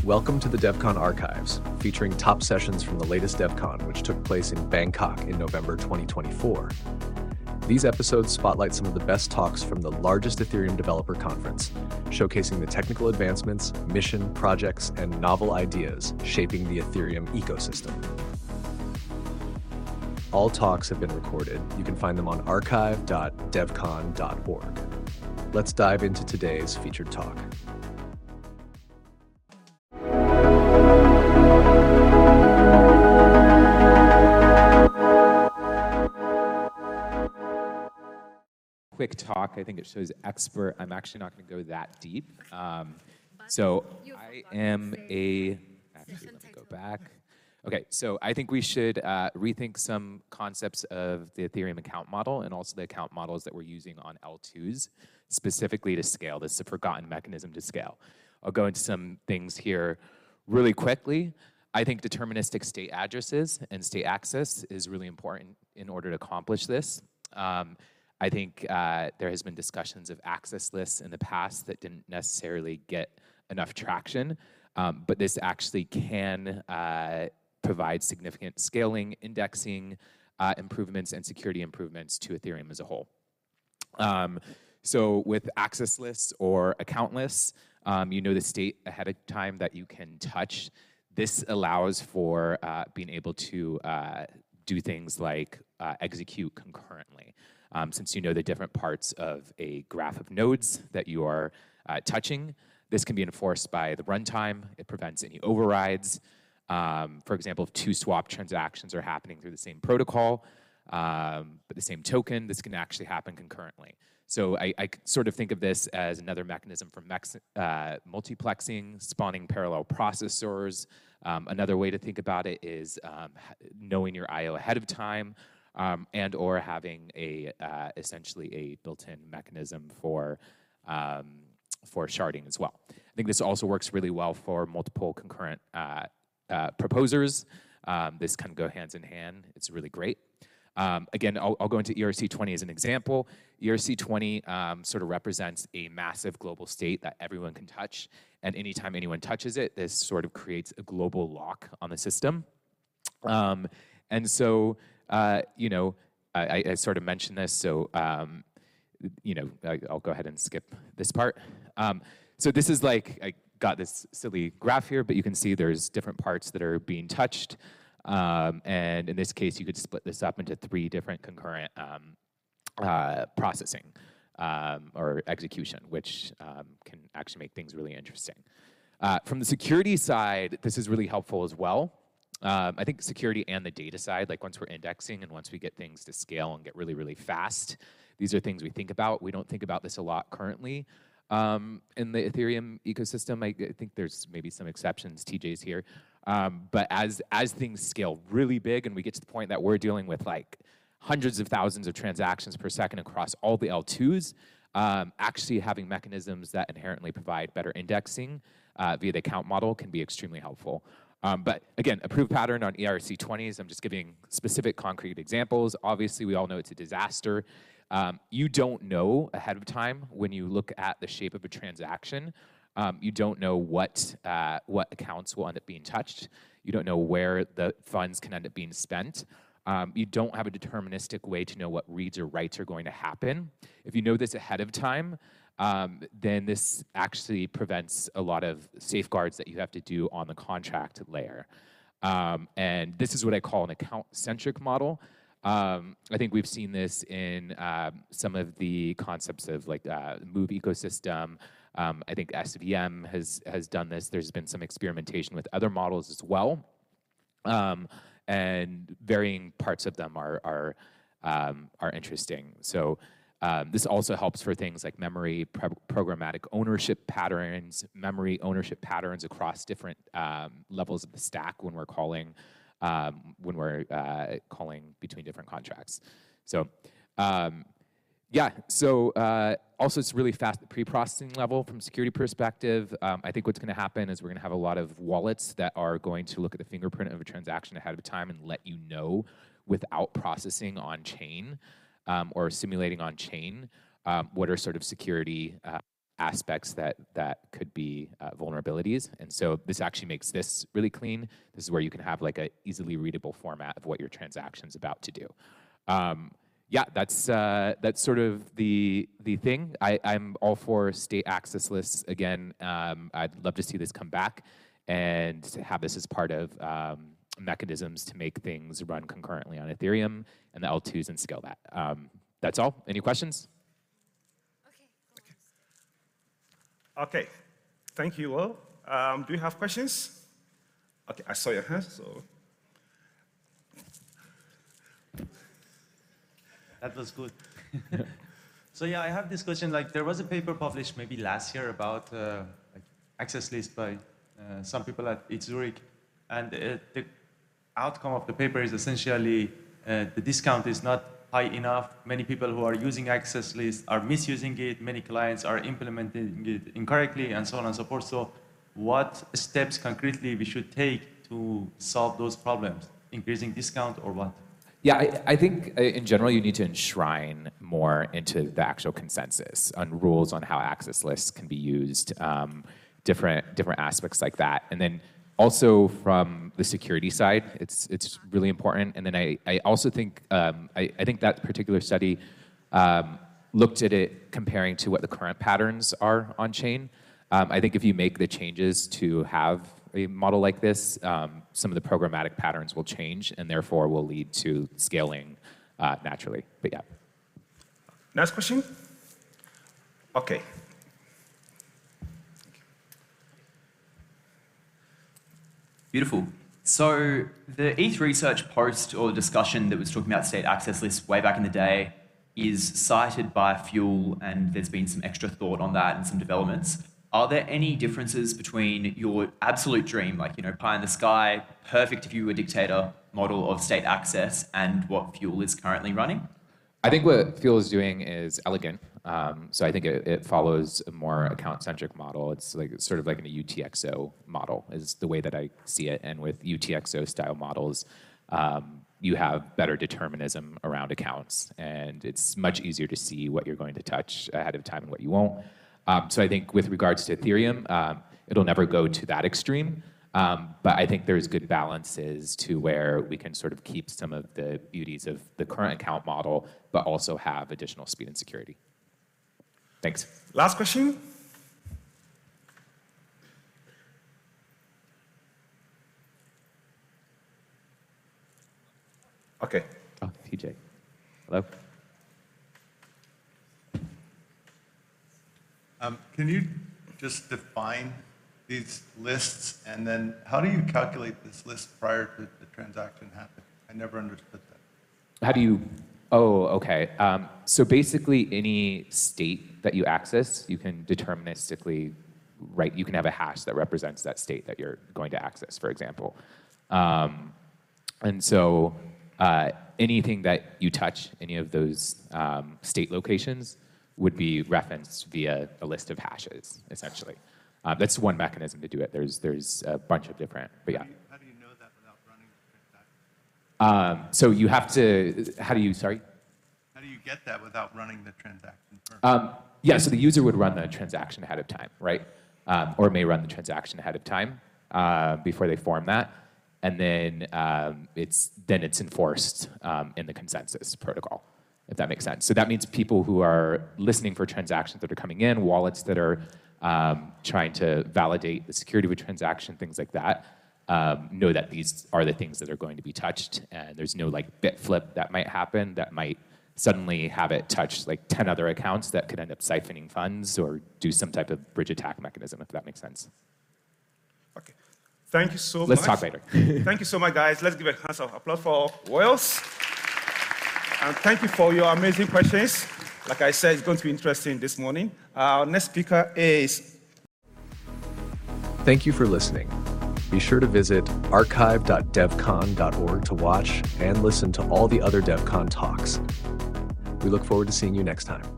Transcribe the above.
Welcome to the DevCon Archives, featuring top sessions from the latest DevCon, which took place in Bangkok in November 2024. These episodes spotlight some of the best talks from the largest Ethereum developer conference, showcasing the technical advancements, mission, projects, and novel ideas shaping the Ethereum ecosystem. All talks have been recorded. You can find them on archive.devcon.org. Let's dive into today's featured talk. Quick talk. I think it shows expert. I'm actually not going to go that deep. So I am actually, let me go back. Okay, so I think we should rethink some concepts of the Ethereum account model and also the account models that we're using on L2s, specifically to scale. This is a forgotten mechanism to scale. I'll go into some things here really quickly. I think deterministic state addresses and state access is really important in order to accomplish this. I think there has been discussions of access lists in the past that didn't necessarily get enough traction, but this actually can provide significant scaling, indexing improvements, and security improvements to Ethereum as a whole. So with access lists or account lists, you know the state ahead of time that you can touch. This allows for being able to do things like execute concurrently. Since you know the different parts of a graph of nodes that you are touching, this can be enforced by the runtime. It prevents any overrides. For example, if two swap transactions are happening through the same protocol, but the same token, this can actually happen concurrently. So I sort of think of this as another mechanism for multiplexing, spawning parallel processors. Another way to think about it is knowing your I/O ahead of time, and or having essentially a built-in mechanism for sharding as well. I think this also works really well for multiple concurrent proposers. This can go hands in hand. It's really great. Again, I'll go into ERC20 as an example. ERC20 sort of represents a massive global state that everyone can touch, and anytime anyone touches it, this sort of creates a global lock on the system. And so, you know, I sort of mentioned this, so, you know, I'll go ahead and skip this part. So this is like, I got this silly graph here, but you can see there's different parts that are being touched. And in this case, you could split this up into 3 different concurrent processing or execution, which can actually make things really interesting. From the security side, this is really helpful as well. I think security and the data side, like once we're indexing and once we get things to scale and get really, really fast, these are things we think about. We don't think about this a lot currently in the Ethereum ecosystem. I think there's maybe some exceptions, TJ's here. But as things scale really big and we get to the point that we're dealing with like hundreds of thousands of transactions per second across all the L2s, actually having mechanisms that inherently provide better indexing via the account model can be extremely helpful. But again, approved pattern on ERC20s, I'm just giving specific concrete examples. Obviously, we all know it's a disaster. You don't know ahead of time when you look at the shape of a transaction. You don't know what accounts will end up being touched. You don't know where the funds can end up being spent. You don't have a deterministic way to know what reads or writes are going to happen. If you know this ahead of time, then this actually prevents a lot of safeguards that you have to do on the contract layer. And this is what I call an account-centric model. I think we've seen this in some of the concepts of like Move ecosystem. I think SVM has done this. There's been some experimentation with other models as well. And varying parts of them are interesting. So this also helps for things like memory programmatic ownership patterns, memory ownership patterns across different levels of the stack when we're calling between different contracts. So yeah, so also it's really fast at the pre-processing level from a security perspective. I think what's going to happen is we're going to have a lot of wallets that are going to look at the fingerprint of a transaction ahead of time and let you know without processing on chain or simulating on chain what are sort of security aspects that could be vulnerabilities. And so this actually makes this really clean. This is where you can have like a easily readable format of what your transaction's about to do. Yeah, that's sort of the thing. I'm all for state access lists again. I'd love to see this come back and to have this as part of mechanisms to make things run concurrently on Ethereum and the L2s and scale that. That's all. Any questions? Okay, thank you all. Do you have questions? Okay, I saw your hand, so. That was good. So yeah, I have this question. Like, there was a paper published maybe last year about like access list by some people at Zurich, and the outcome of the paper is essentially the discount is not high enough. Many people who are using access lists are misusing it. Many clients are implementing it incorrectly, and so on and so forth. So, what steps concretely we should take to solve those problems? Increasing discount or what? Yeah, I think in general you need to enshrine more into the actual consensus on rules on how access lists can be used, different aspects like that, and then also from the security side, it's really important. And then I also think I think that particular study looked at it comparing to what the current patterns are on chain. I think if you make the changes to have a model like this, some of the programmatic patterns will change and therefore will lead to scaling naturally. But yeah. Next question? Okay. Beautiful. So the ETH research post or discussion that was talking about state access lists way back in the day is cited by Fuel, and there's been some extra thought on that and some developments. Are there any differences between your absolute dream, like, pie in the sky, perfect if you were a dictator model of state access, and what Fuel is currently running? I think what Fuel is doing is elegant. So I think it follows a more account-centric model. It's like sort of like a UTXO model is the way that I see it. And with UTXO style models, you have better determinism around accounts, and it's much easier to see what you're going to touch ahead of time and what you won't. So I think with regards to Ethereum, it'll never go to that extreme. But I think there's good balances to where we can sort of keep some of the beauties of the current account model, but also have additional speed and security. Thanks. Last question? Okay. Oh, TJ. Hello. Can you just define these lists, and then how do you calculate this list prior to the transaction happening? I never understood that. How do you, oh, okay. So basically any state that you access, you can deterministically, you can have a hash that represents that state that you're going to access, for example. And so anything that you touch, any of those state locations, would be referenced via a list of hashes, essentially. That's one mechanism to do it. There's a bunch of different, but yeah. How do you know that without running the transaction? So you have to, how do you get that without running the transaction first? Yeah, so the user would run the transaction ahead of time, right? Or may run the transaction ahead of time before they form that. And then it's enforced in the consensus protocol, if that makes sense. So that means people who are listening for transactions that are coming in, wallets that are trying to validate the security of a transaction, things like that, know that these are the things that are going to be touched, and there's no like bit flip that might happen that might suddenly have it touch like 10 other accounts that could end up siphoning funds or do some type of bridge attack mechanism, if that makes sense. Okay. Thank you so much. Let's talk later. Thank you so much, guys. Let's give a hand of applause for Wales. And thank you for your amazing questions. Like I said, it's going to be interesting this morning. Our next speaker is... Thank you for listening. Be sure to visit archive.devcon.org to watch and listen to all the other DevCon talks. We look forward to seeing you next time.